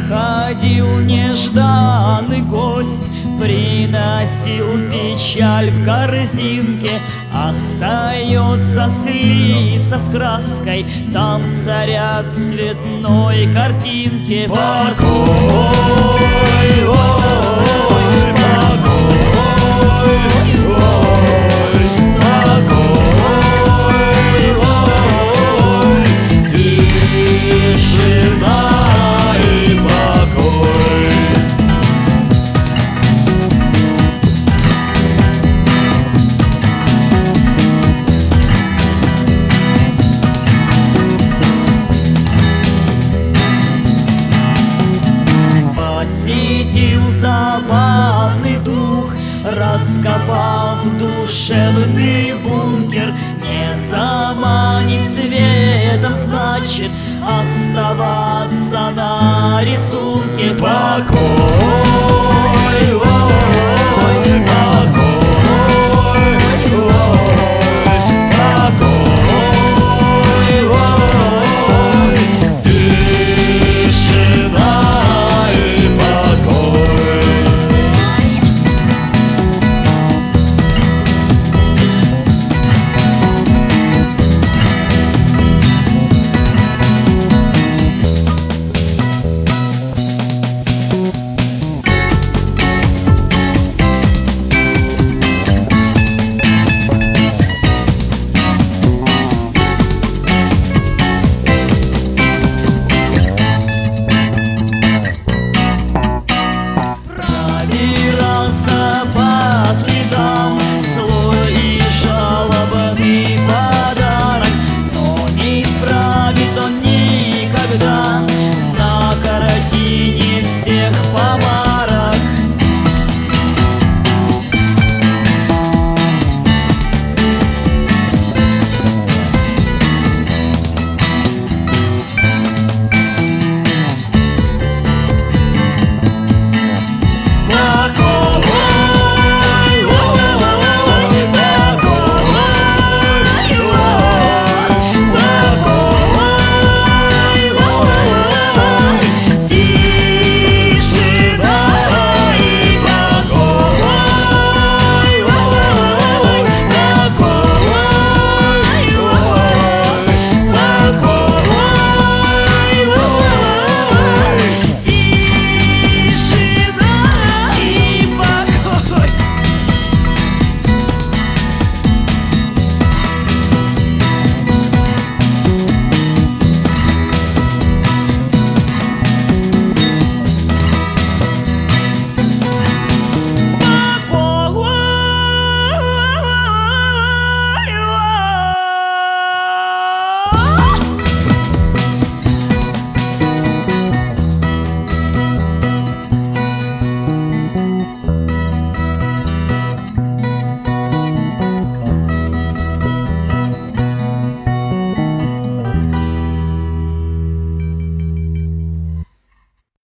Приходил нежданный гость, приносил печаль в корзинке. Остается слиться с краской, там царят цветной картинки. Покой, ой, покой, ой, покой, ой, тишина и покой. Посетил забавный дух, раскопав душевный бункер. Не заманить светом, значит оставаться на рисунке. Покой.